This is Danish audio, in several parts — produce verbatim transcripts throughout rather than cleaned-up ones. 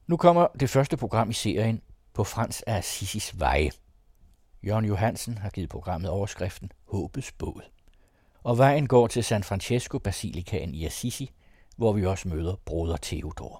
Nu kommer det første program i serien På Frans af Assisis veje. Jørgen Johansen har givet programmet overskriften Håbets båd. Og vejen går til San Francesco Basilikaen i Assisi, hvor vi også møder broder Theodor.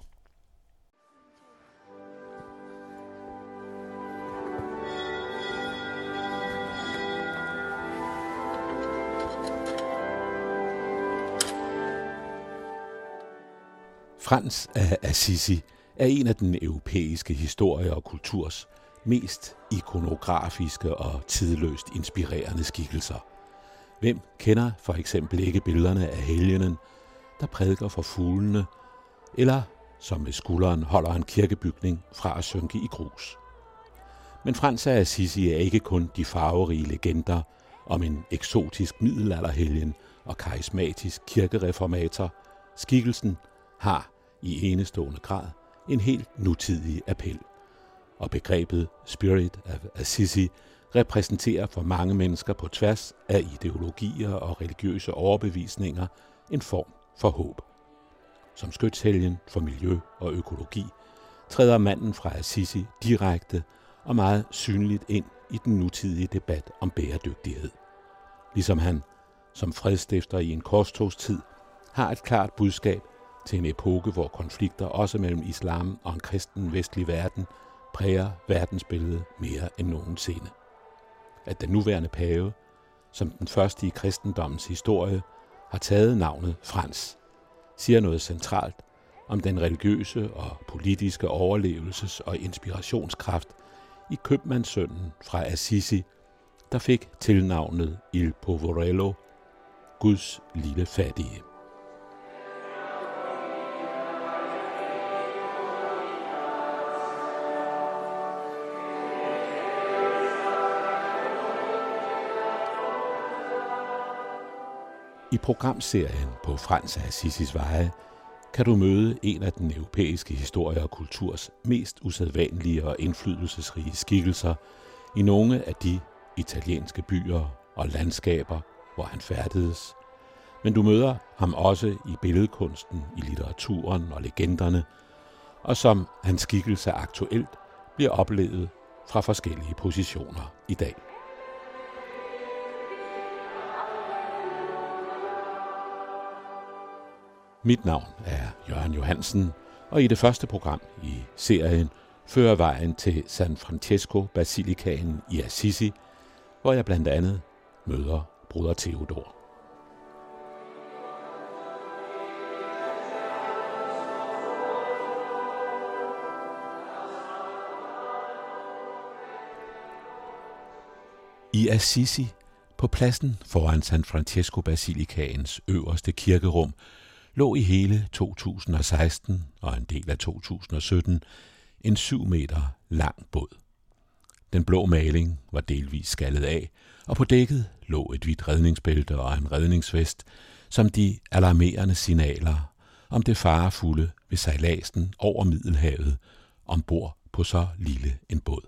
Frans af Assisi er en af den europæiske historie og kulturs mest ikonografiske og tidløst inspirerende skikkelser. Hvem kender for eksempel ikke billederne af helgenen, der prædiker for fuglene, eller som med skulderen holder en kirkebygning fra at synke i grus. Men Frans af Assisi er ikke kun de farverige legender om en eksotisk middelalderhelgen og karismatisk kirkereformator. Skikkelsen har i enestående grad en helt nutidig appel, og begrebet Spirit of Assisi repræsenterer for mange mennesker på tværs af ideologier og religiøse overbevisninger en form for håb. Som skytshelgen for miljø og økologi træder manden fra Assisi direkte og meget synligt ind i den nutidige debat om bæredygtighed. Ligesom han, som fredstifter i en korstogstid, har et klart budskab til en epoke, hvor konflikter også mellem islam og en kristen vestlig verden præger verdensbilledet mere end nogensinde. At den nuværende pave, som den første i kristendommens historie, har taget navnet Frans, siger noget centralt om den religiøse og politiske overlevelses- og inspirationskraft i købmandssønnen fra Assisi, der fik tilnavnet Il Poverello, Guds lille fattige. I programserien På Frans af Assisis veje kan du møde en af den europæiske historie og kulturs mest usædvanlige og indflydelsesrige skikkelser i nogle af de italienske byer og landskaber, hvor han færdedes. Men du møder ham også i billedkunsten, i litteraturen og legenderne, og som hans skikkelse aktuelt bliver oplevet fra forskellige positioner i dag. Mit navn er Jørgen Johansen, og i det første program i serien fører vejen til San Francesco Basilikaen i Assisi, hvor jeg blandt andet møder broder Theodor. I Assisi, på pladsen foran San Francesco Basilikaens øverste kirkerum, lå i hele to tusind og seksten og en del af to tusind og sytten en syv meter lang båd. Den blå maling var delvis skallet af, og på dækket lå et hvidt redningsbælte og en redningsvest, som de alarmerende signaler om det farefulde ved sejladsen over Middelhavet ombord på så lille en båd.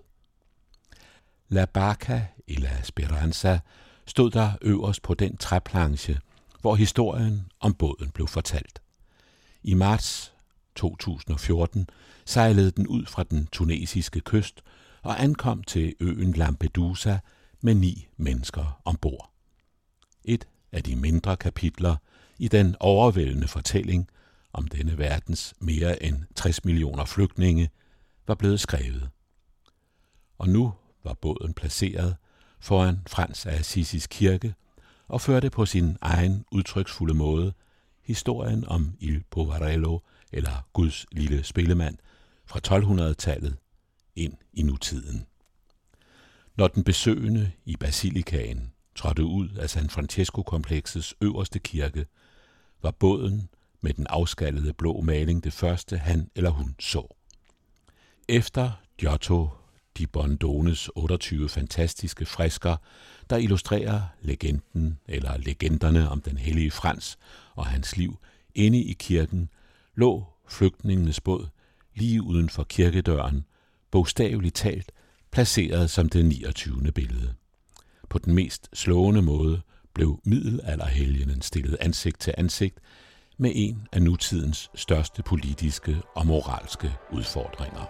La Barca e la Speranza stod der øverst på den træplanche, hvor historien om båden blev fortalt. I marts to tusind og fjorten sejlede den ud fra den tunesiske kyst og ankom til øen Lampedusa med ni mennesker ombord. Et af de mindre kapitler i den overvældende fortælling om denne verdens mere end tres millioner flygtninge var blevet skrevet. Og nu var båden placeret foran Frans af Assisis kirke og førte på sin egen udtryksfulde måde historien om Il Poverello, eller Guds lille spillemand, fra tolv-hundrede-tallet ind i nutiden. Når den besøgende i basilikaen trådte ud af San Francesco-kompleksets øverste kirke, var båden med den afskallede blå maling det første, han eller hun så. Efter Giotto di Bondones otteogtyve fantastiske fresker, der illustrerer legenden eller legenderne om den hellige Frans og hans liv inde i kirken, lå flygtningenes båd lige uden for kirkedøren, bogstaveligt talt placeret som det niogtyvende billede. På den mest slående måde blev middelalderhelgenen stillet ansigt til ansigt med en af nutidens største politiske og moralske udfordringer.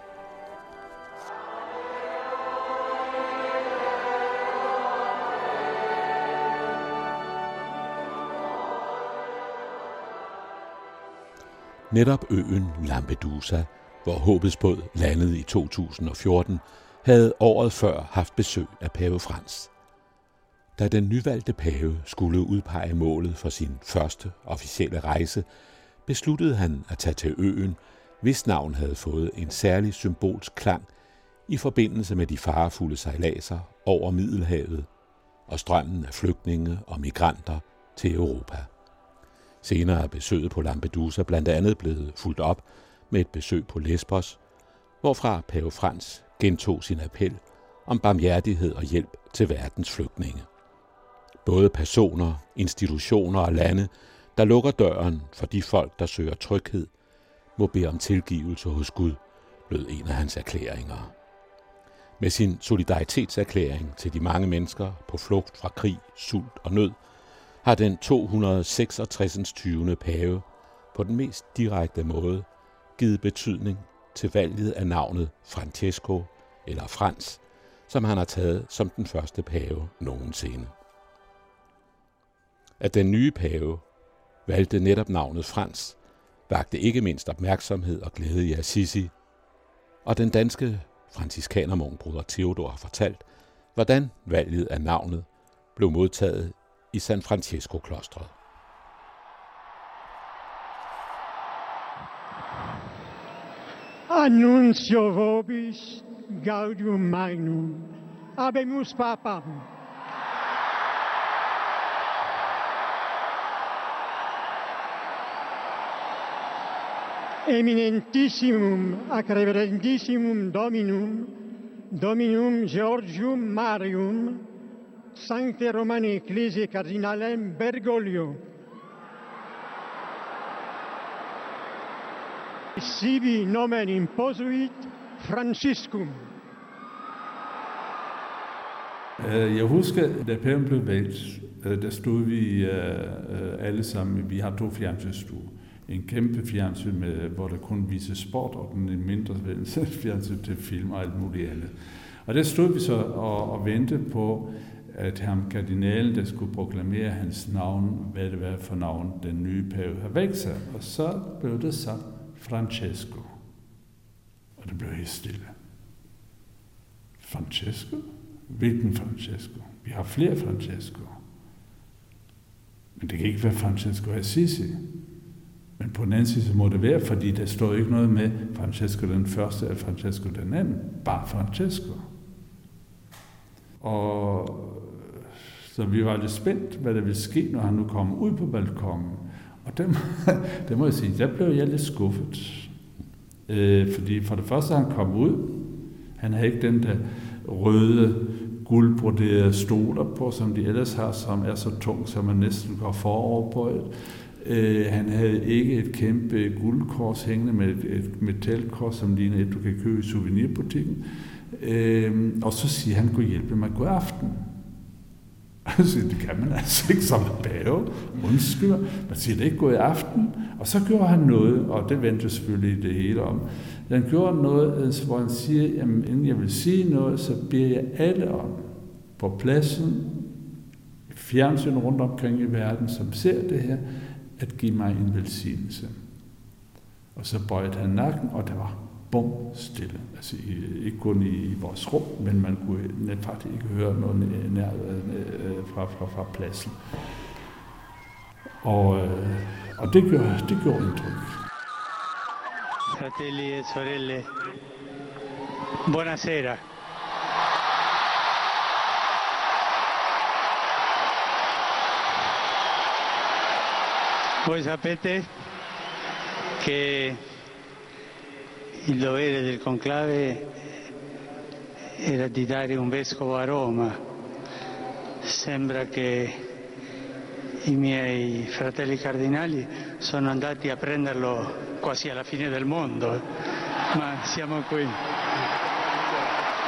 Netop øen Lampedusa, hvor Håbets båd landede i to tusind og fjorten, havde året før haft besøg af pave Frans. Da den nyvalgte pave skulle udpege målet for sin første officielle rejse, besluttede han at tage til øen, hvis navn havde fået en særlig symbolsk klang i forbindelse med de farefulde sejladser over Middelhavet og strømmen af flygtninge og migranter til Europa. Senere er besøget på Lampedusa blandt andet blevet fulgt op med et besøg på Lesbos, hvorfra pave Frans gentog sin appel om barmhjertighed og hjælp til verdens flygtninge. Både personer, institutioner og lande, der lukker døren for de folk, der søger tryghed, må bede om tilgivelse hos Gud, lød en af hans erklæringer. Med sin solidaritetserklæring til de mange mennesker på flugt fra krig, sult og nød, har den to hundrede seksogtres. tyvende pave på den mest direkte måde givet betydning til valget af navnet Francesco eller Frans, som han har taget som den første pave nogensinde. At den nye pave valgte netop navnet Frans, vakte ikke mindst opmærksomhed og glæde i Assisi, og den danske franciskanermunk Broder Theodor har fortalt, hvordan valget af navnet blev modtaget i San Francesco-klostret. Annuncio vobis gaudium magnum, habemus papam. Eminentissimum ac reverendissimum Dominum, Dominum Georgium Marium, Sancte Romani Ecclesiae Cardinalem Bergoglio, sibi nomen imposuit Franciscum. Jeg husker, da paven blev valgt, der stod vi alle sammen, vi har to fjernsynsstuer. En kæmpe fjernsyn, med, hvor der kun viser sport, og den en mindre fjernsyn til film og alt muligt andet. Og der stod vi så og, og ventede på, at ham kardinalen, der skulle proklamere hans navn, hvad det var for navn, den nye pave har vægt sig. Og så blev det sagt Francesco. Og det blev helt stille. Francesco? Hvilken Francesco? Vi har flere Francesco. Men det kan ikke være Francesco Assisi. Men på den anden side må det være, fordi der står ikke noget med Francesco den første eller Francesco den anden. Bare Francesco. Og så vi var lidt spændt, hvad der ville ske, når han nu kom ud på balkonen. Og det, det må jeg sige, der blev jeg lidt skuffet. Øh, fordi for det første, han kom ud, han havde ikke den der røde, guldbroderede stoler på, som de ellers har, som er så tung, så man næsten går forover på et. Uh, han havde ikke et kæmpe guldkors hængende med et, et metalkors, som ligner et, du kan købe i souvenirbutikken. Uh, og så siger han, kunne hjælpe mig god aften. Altså, det kan man altså ikke som en pave. Undskyld. Man siger det ikke god aften. Og så gjorde han noget, og det vendte selvfølgelig det hele om. Han gjorde noget, hvor han siger, jamen, inden jeg vil sige noget, så beder jeg alle om på pladsen, fjernsyn rundt omkring i verden, som ser det her, at give mig en velsignelse. Og så bøjede han nakken, og det var bum stille. Altså ikke kun i, i vores rum, men man kunne faktisk ikke høre noget nær, nær, fra, fra, fra pladsen. Og, og det gjorde, det gjorde indtryk. Fratelli e sorelle, buonasera. Voi sapete che il dovere del conclave era di dare un vescovo a Roma. Sembra che i miei fratelli cardinali sono andati a prenderlo quasi alla fine del mondo, ma siamo qui.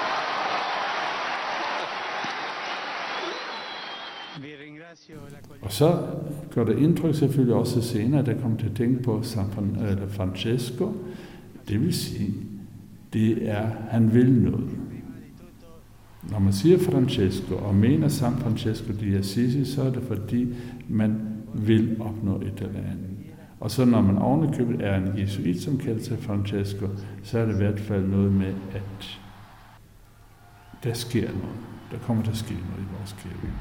Og Og så gør det indtryk selvfølgelig også senere, at jeg kommer til at tænke på San Francesco. Det vil sige, det er, han vil noget. Når man siger Francesco og mener San Francesco di Assisi, så er det fordi, man vil opnå et eller andet. Og så når man ovenikøbet er en jesuit, som kalder sig Francesco, så er det i hvert fald noget med, at der sker noget. Der kommer til at ske noget i vores kirke.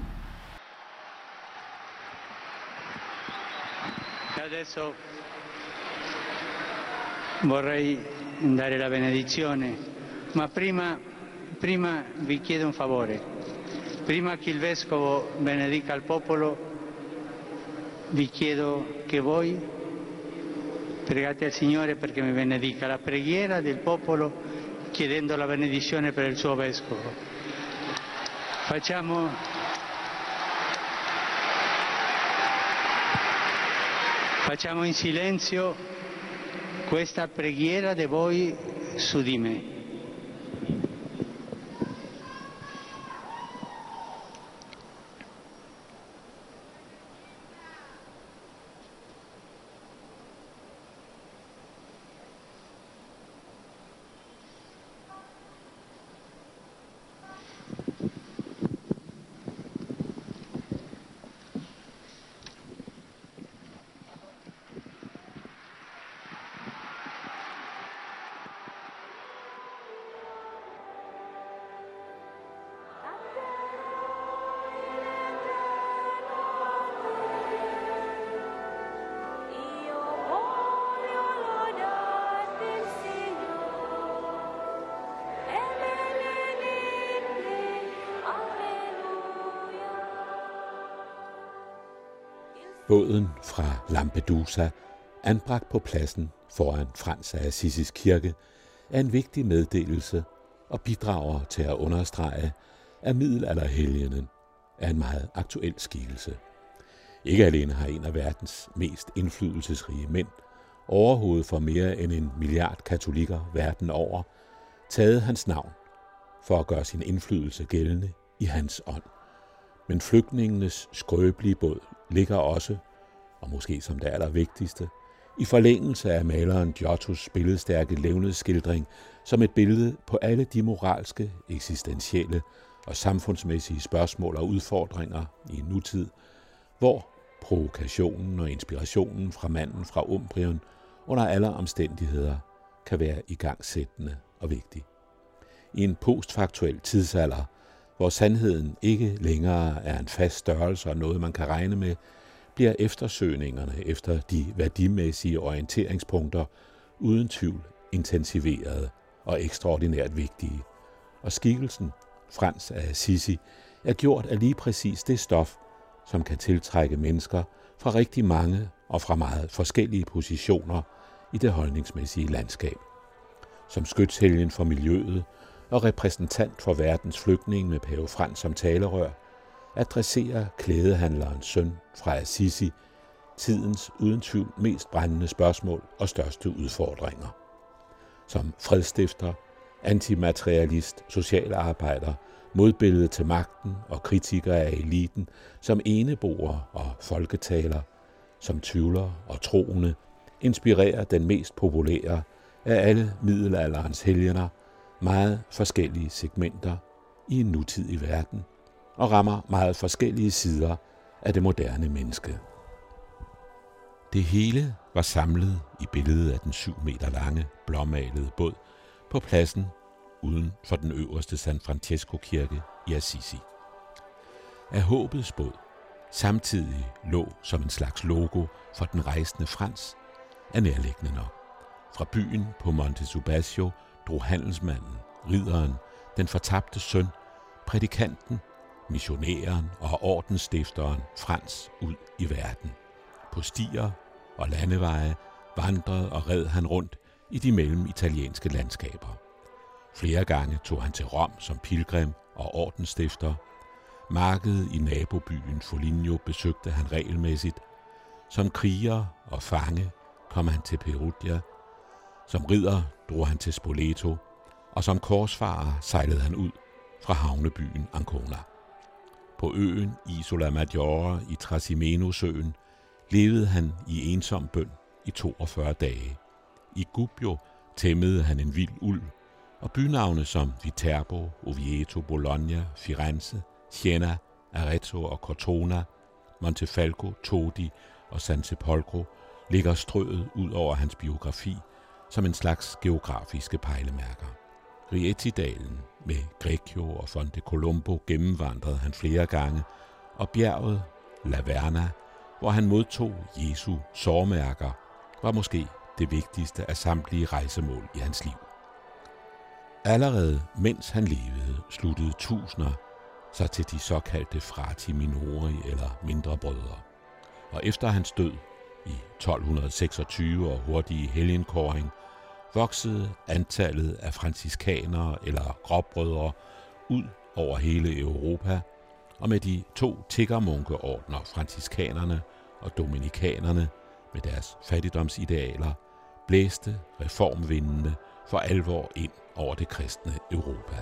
Adesso vorrei dare la benedizione, ma prima, prima vi chiedo un favore. Prima che il Vescovo benedica il popolo, vi chiedo che voi pregate al Signore perché mi benedica. La preghiera del popolo chiedendo la benedizione per il suo Vescovo. Facciamo... Facciamo in silenzio questa preghiera di voi su di me. Båden fra Lampedusa, anbragt på pladsen foran Frans af Assisis kirke, er en vigtig meddelelse og bidrager til at understrege, at middelalderhelgenen er en meget aktuel skikkelse. Ikke alene har en af verdens mest indflydelsesrige mænd, overhovedet for mere end en milliard katolikker verden over, taget hans navn for at gøre sin indflydelse gældende i hans ånd. Men flygtningenes skrøbelige båd ligger også, og måske som det allervigtigste, i forlængelse af maleren Giottos billedstærke levnedsskildring som et billede på alle de moralske, eksistentielle og samfundsmæssige spørgsmål og udfordringer i en nutid, hvor provokationen og inspirationen fra manden fra Umbrien under alle omstændigheder kan være igangsættende og vigtig. I en postfaktuel tidsalder, hvor sandheden ikke længere er en fast størrelse og noget, man kan regne med, bliver eftersøgningerne efter de værdimæssige orienteringspunkter uden tvivl intensiveret og ekstraordinært vigtige. Og skikkelsen, Frans af Assisi, er gjort af lige præcis det stof, som kan tiltrække mennesker fra rigtig mange og fra meget forskellige positioner i det holdningsmæssige landskab. Som skytshelgen for miljøet og repræsentant for verdens flygtninge med pave Frans som talerør, adresserer klædehandlerens søn fra Assisi tidens uden tvivl mest brændende spørgsmål og største udfordringer. Som fredstifter, antimaterialist, socialarbejder, modbillede til magten og kritiker af eliten, som eneboer og folketaler, som tvivler og troende, inspirerer den mest populære af alle middelalderens helgener meget forskellige segmenter i en nutidig verden og rammer meget forskellige sider af det moderne menneske. Det hele var samlet i billedet af den syv meter lange, blåmalede båd på pladsen uden for den øverste San Francesco-kirke i Assisi. Af håbets båd samtidig lå som en slags logo for den rejsende Frans, er nærliggende nok. Fra byen på Monte Subasio drog handelsmanden, ridderen, den fortabte søn, prædikanten, missionæren og ordensstifteren Frans ud i verden. På stier og landeveje vandrede og red han rundt i de mellemitalienske landskaber. Flere gange tog han til Rom som pilgrim og ordensstifter. Markedet i nabobyen Foligno besøgte han regelmæssigt. Som kriger og fange kom han til Perugia. Som ridder drog han til Spoleto, og som korsfarer sejlede han ud fra havnebyen Ancona. På øen Isola Maggiore i Trasimeno-søen levede han i ensom bøn i toogfyrre dage. I Gubbio tæmmede han en vild ulv, og bynavne som Viterbo, Oviedo, Bologna, Firenze, Siena, Arezzo og Cortona, Montefalco, Todi og San Sepolcro ligger strøget ud over hans biografi som en slags geografiske pejlemærker. Rieti-dalen med Greccio og Fonte Colombo gennemvandrede han flere gange, og bjerget La Verna, hvor han modtog Jesu sårmærker, var måske det vigtigste af samtlige rejsemål i hans liv. Allerede mens han levede, sluttede tusinder sig til de såkaldte frati minori eller mindre brødre. Og efter hans død i tolv seksogtyve og hurtige helgenkåring, voksede antallet af franciskanere eller gråbrødre ud over hele Europa, og med de to tiggermunkeordner, franciskanerne og dominikanerne med deres fattigdomsidealer, blæste reformvindene for alvor ind over det kristne Europa.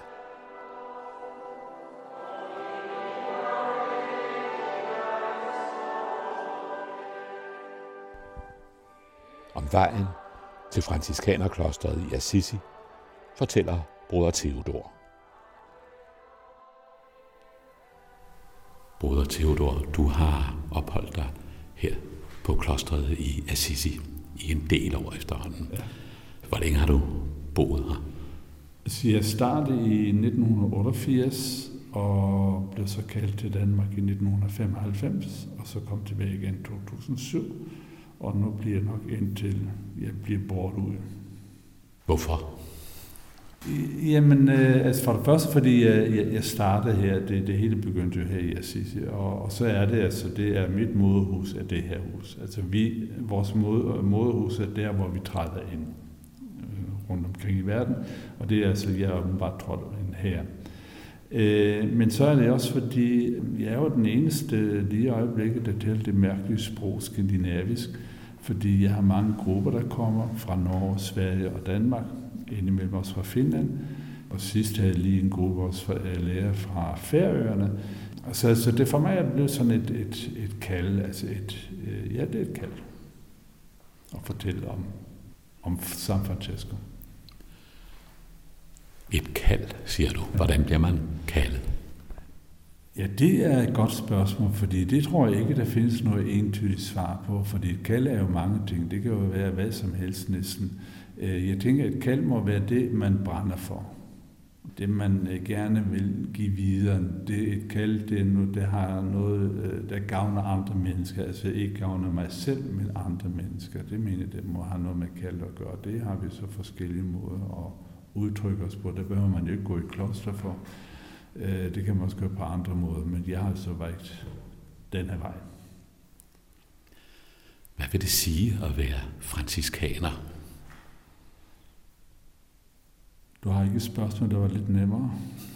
Om vejen til franciskanerklostret i Assisi fortæller broder Theodor. Broder Theodor, du har opholdt dig her på klostret i Assisi i en del år efterhånden. Ja. Hvor længe har du boet her? Så jeg startede i nitten otteogfirs og blev så kaldt til Danmark i nitten femoghalvfems, og så kom tilbage igen i to tusind og syv, og nu bliver jeg nok indtil jeg bliver bort ud. Hvorfor? Jamen, øh, altså for det første, fordi jeg, jeg startede her, det, det hele begyndte jo her i Assisi, og, og så er det altså, det er mit moderhus af det her hus. Altså vi, vores mod, moderhus er der, hvor vi træder ind øh, rundt omkring i verden, og det er altså, jeg er bare trådt ind her. Øh, men så er det også, fordi jeg er jo den eneste lige i øjeblikket, der taler det mærkelige sprog skandinavisk, fordi jeg har mange grupper, der kommer fra Norge, Sverige og Danmark, indimellem også fra Finland, og sidst havde jeg lige en gruppe også fra lærer fra Færøerne. Så, så det for mig er det blevet sådan et, et, et kald, altså et, ja, det er et kald at fortælle om, om San Francesco. Et kald, siger du. Hvordan bliver man kaldet? Ja, det er et godt spørgsmål, fordi det tror jeg ikke, der findes noget entydigt svar på, fordi et kald er jo mange ting. Det kan jo være hvad som helst næsten. Jeg tænker, at et kald må være det, man brænder for. Det, man gerne vil give videre. Det et kald, det, er noget, det har noget, der gavner andre mennesker. Altså ikke gavner mig selv, men andre mennesker. Det mener jeg, det må have noget med kald at gøre. Det har vi så forskellige måder at udtrykke os på. Det behøver man jo ikke gå i kloster for. Det kan man også gøre på andre måder, men jeg har så valgt den her vej. Hvad vil det sige at være franciskaner? Du har ikke et spørgsmål, der var lidt nemmere?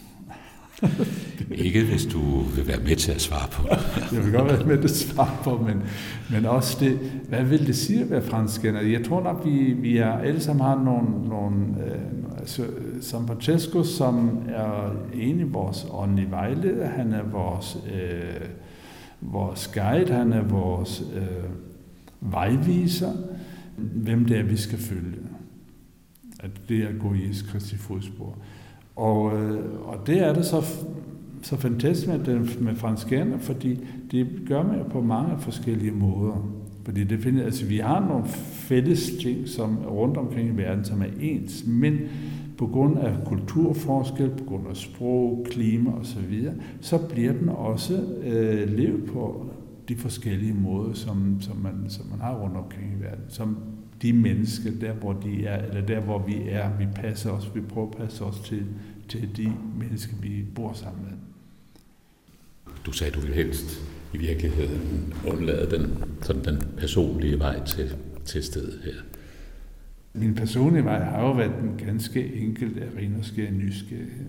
Ikke hvis du vil være med til at svare på det. Jeg vil godt være med til at svare på, men, men også det, hvad vil det sige at være franciskaner? Jeg tror nok, vi, vi er, alle sammen har nogle, nogle øh, altså, San Francesco, som er egentlig vores åndelige vejleder. Han er vores, øh, vores guide, han er vores øh, vejviser, hvem det er, vi skal følge. At det er at gå i Jesu Kristi fodspor. Og, øh, og det er det så, så fantastisk med, det, med franskaner, fordi det gør man jo på mange forskellige måder. Fordi det finder, altså, vi har nogle fælles ting som rundt omkring i verden, som er ens, men på grund af kulturforskel, på grund af sprog, klima osv., så bliver den også øh, levet på de forskellige måder, som, som, man, som man har rundt omkring i verden. Som de mennesker, der hvor de er, eller der hvor vi er, vi passer os, vi prøver at passe os til, til de mennesker, vi bor sammen med. Du sagde, du ville helst i virkeligheden undlade den, sådan den personlige vej til, til stedet her. Min personlige vej har jo været en ganske enkelt af ren og skær nysgerrighed.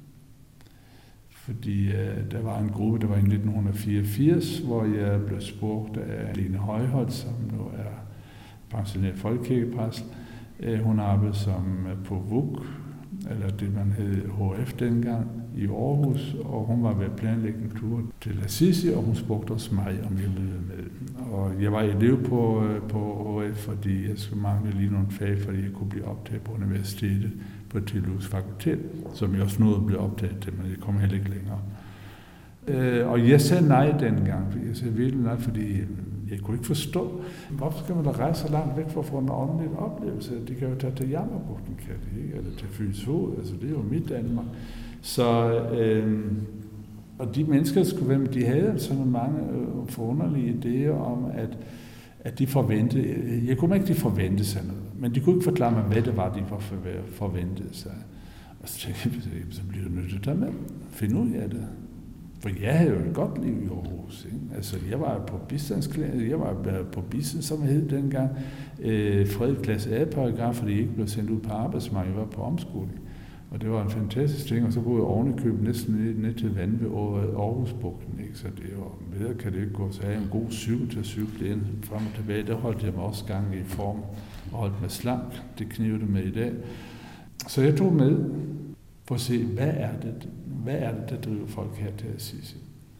Fordi uh, der var en gruppe, der var i nitten fireogfirs, hvor jeg blev spurgt af Lene Højholt, som nu er pensioneret folkekirkepræst. Uh, hun arbejdede som uh, på V U C eller det man hed H F dengang, i Aarhus, og hun var ved at planlægge en tur til Assisi, og hun spurgte også mig, om jeg ville med. Og jeg var elev på, på H F, fordi jeg skulle mangle lige nogle fag, fordi jeg kunne blive optaget på universitetet på et teologisk fakultet, som jeg også nåede at blive optaget til, men jeg kom heller ikke længere. Øh, og jeg sagde nej dengang, fordi jeg sagde virkelig nej, fordi jeg kunne ikke forstå, hvorfor skal man da rejse så langt væk for at få en ordentlig oplevelse? De kan jo tage til Jammerbugten, kan de ikke? Eller til Fyns Hoved, altså det er jo mit Danmark. Så, øh, og de mennesker, der skulle være med, de havde sådan mange øh, forunderlige idéer om, at, at de forventede, jeg kunne ikke, de forventede sig noget, men de kunne ikke forklare mig, hvad det var, de forventede sig. Og så tænkte jeg, så bliver du nødt til at tage med, finde ud af det. For jeg havde jo et godt liv i Aarhus. Ikke? Altså, jeg var på bistandsklasse, jeg var på bistand, som hed dengang, øh, fred klasse A-paragraf, fordi jeg ikke blev sendt ud på arbejdsmarkedet, jeg var på omskoling. Og det var en fantastisk ting, og så boede jeg oven i købet næsten ned, ned til vandet ved Aarhusbugten. Ikke? Så det var, bedre kan det ikke gå, så jeg havde en god cykel til at cykle ind frem og tilbage. Der holdt jeg mig også gang i form og holdt mig slank. Det knivede med i dag. Så jeg tog med for at se, hvad er det, hvad er det, der driver folk her til Assisi.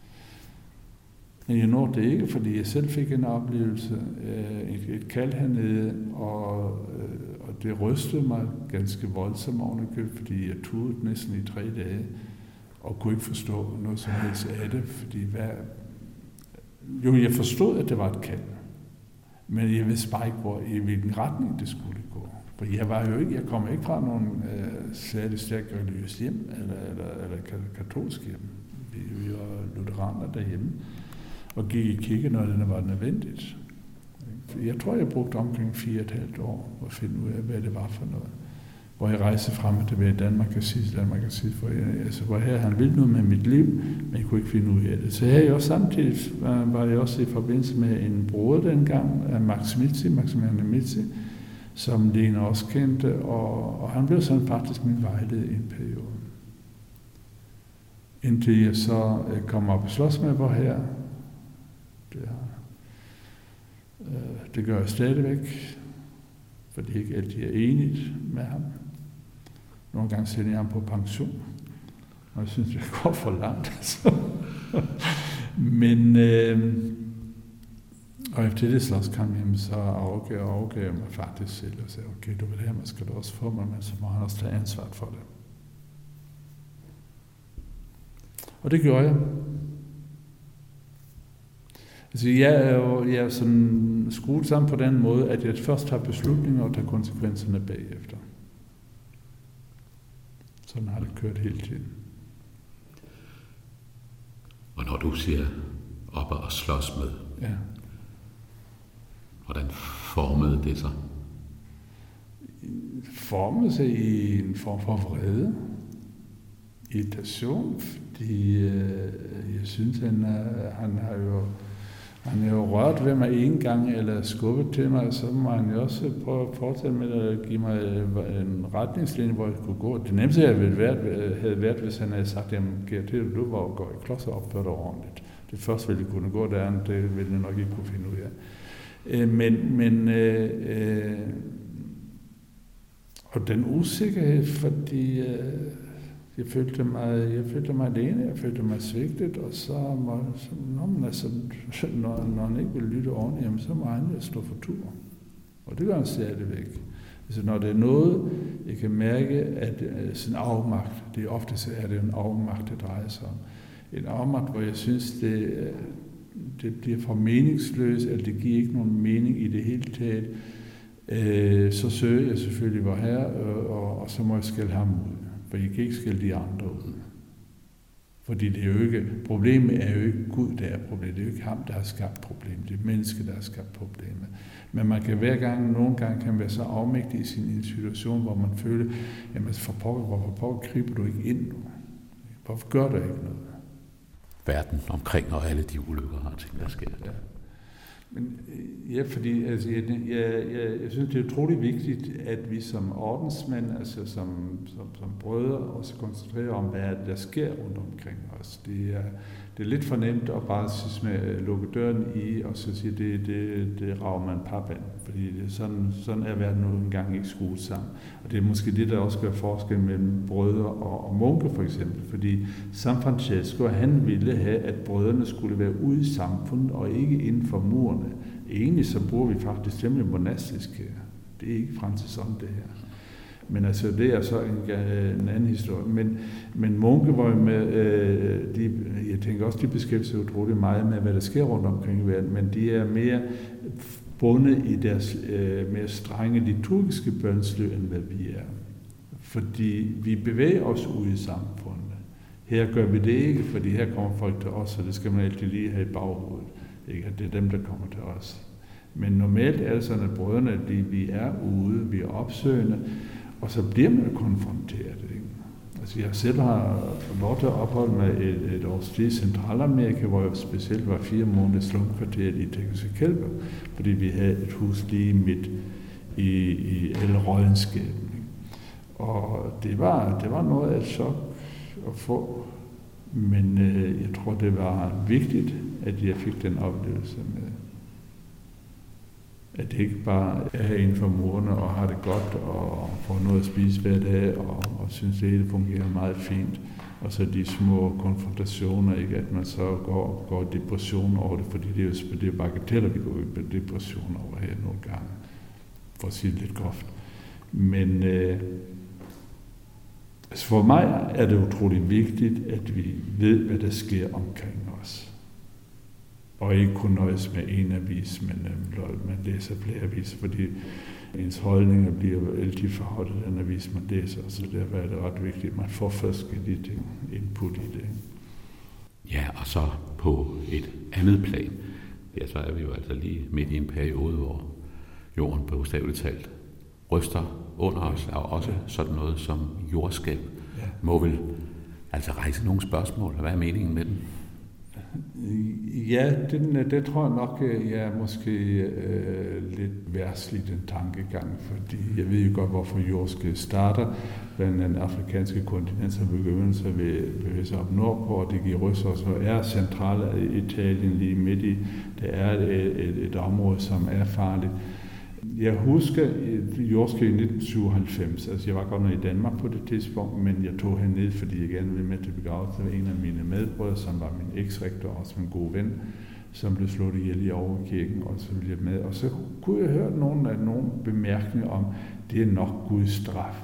Men jeg når det ikke, fordi jeg selv fik en oplevelse, et, et kald hernede, og, og det rystede mig ganske voldsomt ovenikøbet, fordi jeg tudede næsten i tre dage, og kunne ikke forstå noget som helst af det, fordi hvad... Jo, jeg forstod, at det var et kald, men jeg vidste bare ikke, hvor, i hvilken retning det skulle gå. For jeg var jo ikke, jeg kom ikke fra nogen øh, særlig stærk religiøs hjem, eller, eller, eller katolsk hjem. Vi, vi var lutheraner derhjemme, og gik i kirke, når det var nødvendigt. Jeg tror, jeg brugte omkring fire og et halvt år for at finde ud af, hvad det var for noget. Hvor jeg rejste frem og tilbage i Danmark og Assisi, Danmark og Assisi, for jeg, altså, hvor her han ville noget med mit liv, men jeg kunne ikke finde ud af det. Så her jeg også samtidig var, var jeg også i forbindelse med en bror dengang, Max Mitzi, Maximilian Mitzi, som Lene også kendte, og, og han blev sådan faktisk min vejleder i en periode. Indtil jeg så øh, kom op og slås med vor her. Det, øh, det gør jeg stadigvæk, fordi jeg ikke altid er enigt med ham. Nogle gange sender jeg ham på pension, og jeg synes, det går for langt. Altså. Men øh, og efter det slåskamp hjem, så afgav og afgav jeg mig faktisk selv og sagde, okay, du vil have mig, skal du også få mig, men så må han også tage ansvar for det. Og det gjorde jeg. Altså, jeg er jo jeg er sådan skruet sammen på den måde, at jeg først tager beslutninger og tager konsekvenserne bagefter. Sådan har det kørt hele tiden. Og når du siger op og slås med, ja. Hvordan formede det sig? Formede sig i en form for vrede, irritation, fordi øh, jeg synes, han, han har jo han har jo rørt ved mig en gang eller skubbet til mig, så må han jo også prøve at fortsætte med at give mig en retningslinje, hvor jeg kunne gå. Det nemmeste jeg havde været, havde været hvis han havde sagt, jamen Gert, du var jo i klods og opført ordentligt. Det første ville jeg kunne gå der, det ville jeg nok ikke kunne finde ud af. Men, men øh, øh, og den usikkerhed, fordi øh, jeg følte mig, jeg følte mig alene, jeg følte mig svigtet, og så må, så, når, man altså, når, når han ikke vil lytte ordentligt, jamen, så må han jo stå for tur. Og det gør han stadigvæk. Altså når det er noget, jeg kan mærke, at øh, sådan afmagt, det er ofte så er det en afmagt, det drejer sig om. En afmagt, hvor jeg synes, det det bliver for meningsløst, eller det giver ikke nogen mening i det hele taget, øh, så søger jeg selvfølgelig vor Herre, og, og, og så må jeg skælde ham ud. For jeg kan ikke skælde de andre ud. Fordi det er jo ikke, problemet er jo ikke Gud, der er problemet. Det er jo ikke ham, der har skabt problemet. Det er mennesket, der har skabt problemet. Men man kan hver gang, nogle gange kan være så afmægtig i sin situation, hvor man føler, jamen for pokker, hvorfor pokker griber du ikke ind nu? Hvorfor gør du ikke noget? Verden omkring og alle de ulykker og ting, der sker. Ja. Men, ja, fordi altså, jeg, jeg, jeg, jeg synes, det er utrolig vigtigt, at vi som ordensmænd, altså som, som, som brødre, også koncentrerer om, hvad der sker rundt omkring os. Det er, det er lidt for nemt at bare synes med, lukke døren i, og så sige, det, det, det rager man pappen. Fordi det, sådan, sådan er verden nu engang ikke skruet sammen. Og det er måske det, der også gør forskel mellem brødre og, og munke, for eksempel. Fordi San Francesco, han ville have, at brødrene skulle være ude i samfundet, og ikke inden for murene. Egentlig så bruger vi faktisk temmelig monastisk her. Det er ikke Francisson, det her. Men altså, det er så en, en anden historie. Men, men munke var jo med, øh, de, jeg tænker også, de beskæftiger sig utroligt meget med, hvad der sker rundt omkring i verden, men de er mere bundet i deres øh, mere strenge liturgiske bønsliv, end hvad vi er. Fordi vi bevæger os ud i samfundet. Her gør vi det ikke, fordi her kommer folk til os, og det skal man altid lige have i baghovedet. Ikke? At det er dem, der kommer til os. Men normalt er det sådan, at brødrene, de, vi er ude, vi er opsøgende, og så bliver man konfronteret. Ikke? Altså jeg selv har fået lov til at opholde mig et, et års tid i Centralamerika, hvor jeg specielt var fire måneder slumkvarteret i Tegucigalpa, fordi vi havde et hus lige midt i, i alle rådenskaben. Og det var, det var noget af et chok at få, men øh, jeg tror, det var vigtigt, at jeg fik den oplevelse med, at det ikke bare er her inden for murene og har det godt og får noget at spise hver dag og, og synes, det hele fungerer meget fint. Og så de små konfrontationer, ikke? At man så går, går i depression over det, fordi det er jo det er bagateller, vi går i depression over her nogle gange, for at sige det lidt groft. Men øh, altså for mig er det utroligt vigtigt, at vi ved, hvad der sker omkring os. Og ikke kun nøjes med en avis, men øh, man læser flere aviser, fordi ens holdninger bliver altid forholdet den avis, man læser, så derfor er det ret vigtigt, at man får forskellige ting, input i det. Ja, og så på et andet plan, ja, så er vi jo altså lige midt i en periode, hvor jorden bogstaveligt talt ryster under os, og også sådan noget som jordskælv, ja. Må vel altså rejse nogle spørgsmål, hvad er meningen med den? Ja, den, det tror jeg nok, jeg er måske øh, lidt værslig, den tankegang, fordi jeg ved jo godt, hvorfor jordskælv starter blandt den afrikanske kontinent, som begynder sig ved bevæge sig op nordpå, og det giver ryster, så er centrale Italien lige midt i, det er et, et, et område, som er farligt. Jeg husker jordskælv i nitten syvoghalvfems, altså jeg var godt nok i Danmark på det tidspunkt, men jeg tog herned, fordi jeg gerne ville med til begravelse af en af mine medbrødre, som var min eksrektor og også min gode ven, som blev slået ihjel i Overkirken, og så ville jeg med. Og så kunne jeg høre nogle af nogle bemærkninger om, det er nok Guds straf.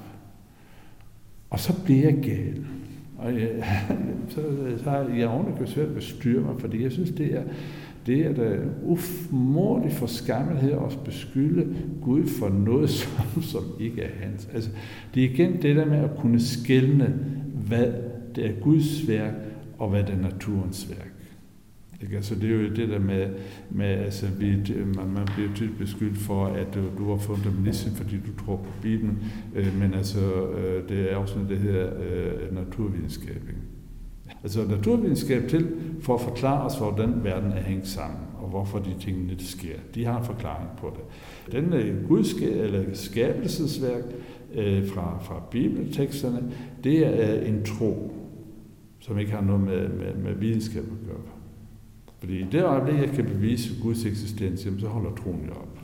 Og så blev jeg gal. Og jeg, så, så har jeg ordentligt svært ved at styre mig, fordi jeg synes, det er Det er da umådelig forskammelighed at beskylde Gud for noget, som, som ikke er hans. Altså, det er igen det der med at kunne skelne, hvad det er Guds værk, og hvad det er naturens værk. Ikke? Altså, det er jo det der med, med altså, vi, man, man bliver tydeligt beskyldt for, at du, du er fundamentalist, fordi du tror på Bibelen, øh, men altså, øh, det er også sådan, det her øh, naturvidenskab. Ikke? Altså naturvidenskab til for at forklare os, hvordan verden er hængt sammen, og hvorfor de tingene det sker. De har en forklaring på det. Den Guds eller skabelsesværk øh, fra, fra bibelteksterne, det er en tro, som ikke har noget med, med, med videnskab at gøre. Fordi i det øjeblik, jeg kan bevise Guds eksistens, så holder troen jo op.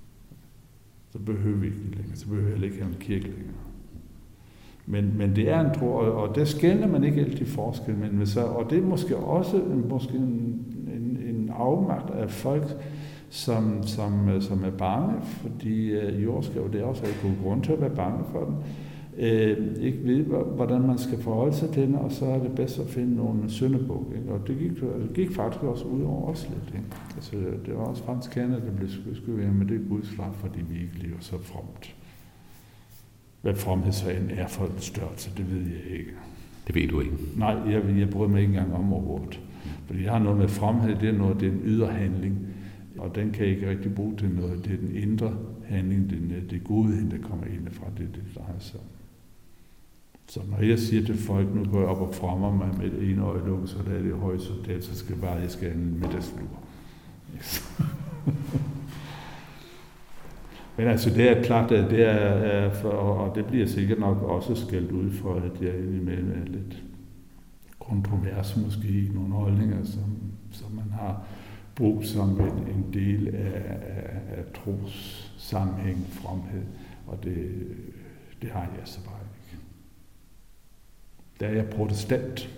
Så behøver vi ikke længere, så behøver jeg ikke have en kirke længere. Men, men det er en tro, og der skelner man ikke altid forskel, men så, og det er måske også måske en, en, en afmagt af folk, som, som, som er bange, fordi uh, jordskælv, det er også en god grund til at være bange for den, uh, ikke ved, hvordan man skal forholde sig til den, og så er det bedst at finde nogle syndebuk, ikke? Og det gik, det gik faktisk også ud over os lidt. Ikke? Altså, det var også franskerne, der blev skyldt med det Guds straf, fordi vi ikke lever så fromt. Hvad fromhedsfagen er for en størrelse, det ved jeg ikke. Det ved du ikke? Nej, jeg, jeg bryder mig ikke engang om overhovedet. Fordi jeg har noget med fromhed, det er noget, det er en ydre handling, og den kan jeg ikke rigtig bruge til noget. Det er den indre handling, den, det godhed, der kommer indefra, det er det, der drejer sig om. Så når jeg siger til folk, nu går jeg op og frommer mig med det ene øje lukket, så der er det høje soldat, så skal bare, jeg skal have en middagslur. Men altså, det er klart, at det er, for, og det bliver sikkert nok også skældt ud for, at jeg indimellem er lidt kontrovers måske i nogle holdninger, som, som man har brug som en, en del af, af, af tros sammenhæng, fromhed, og det, det har jeg så bare ikke. Der er jeg protestant.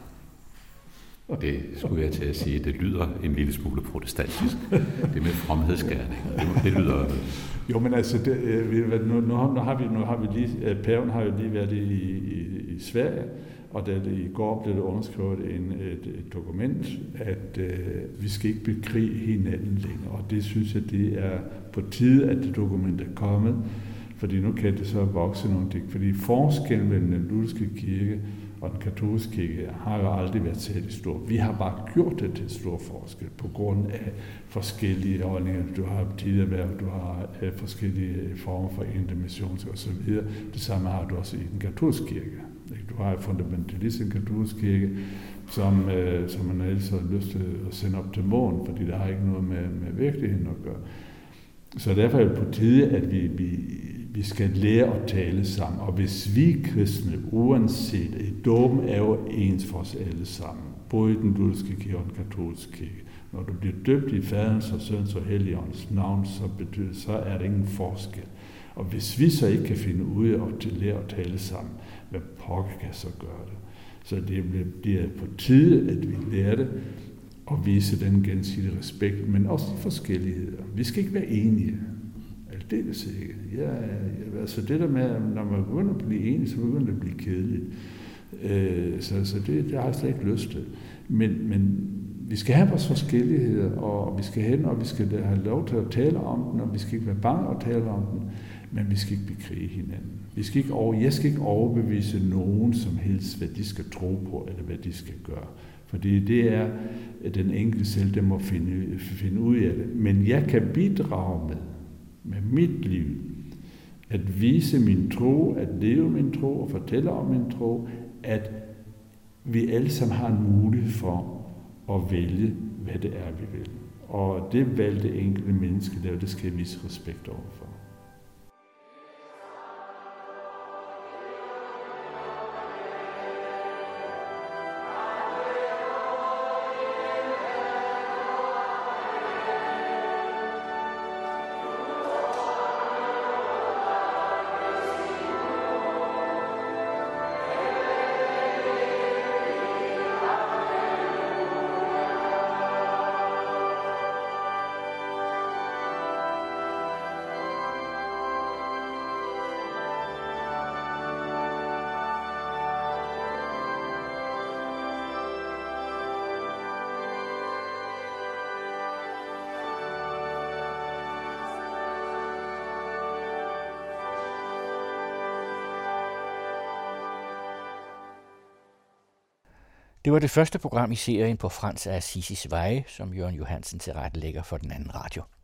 Det skulle jeg til at sige, det lyder en lille smule protestantisk. Det med fromhedsgerning, det, det lyder... Jo, men altså, det, nu, nu, har vi, nu har vi lige, paven har jo lige været i, i, i Sverige, og da det i går blev det underskrevet en, et, et dokument, at øh, vi skal ikke bekrige hinanden længere, og det synes jeg, det er på tide, at det dokument er kommet, fordi nu kan det så vokse nogle ting, fordi forskellen mellem den lutherske kirke og den katolske kirke har jo aldrig været særlig stor. Vi har bare gjort det til stor forskel på grund af forskellige holdninger. Du har tidligere været, du har uh, forskellige former for intermissions og så videre. Det samme har du også i den katolske kirke. Du har fundamentalister i den katolske kirke, som, uh, som man ellers har lyst til at sende op til månen, fordi der har ikke noget med, med virkeligheden at gøre. Så derfor er det på tide, at vi, vi Vi skal lære at tale sammen, og hvis vi kristne, uanset, at dåben er jo ens for os alle sammen, både i den lutherske kirke og den katolske kirke. Når du bliver døbt i faderens og søns og helligåndens navn, så, betyder, så er der ingen forskel. Og hvis vi så ikke kan finde ud af at lære at tale sammen, hvad pokker kan så gøre det? Så det bliver på tide, at vi lærer det, og vise den gensidige respekt, men også de forskelligheder. Vi skal ikke være enige. Det er det sikkert. Ja, ja, altså det der med, når man begynder at blive enig, så begynder det at blive kedeligt. Øh, så så det, det har jeg slet ikke lyst til. Men, men vi skal have vores forskelligheder, og vi skal hen, og vi skal have lov til at tale om den, og vi skal ikke være bange at tale om den, men vi skal ikke bekrige hinanden. Vi skal ikke over, jeg skal ikke overbevise nogen som helst, hvad de skal tro på, eller hvad de skal gøre. Fordi det er den enkelte selv, der må finde, finde ud af det. Men jeg kan bidrage med, med mit liv, at vise min tro, at leve min tro og fortælle om min tro, at vi alle sammen har en mulighed for at vælge, hvad det er, vi vil. Og det valg, det enkelte menneske der, det skal jeg vise respekt overfor. Det var det første program i serien På Frans af Assisis Veje, som Jørgen Johansen tilrettelægger for Den Anden Radio.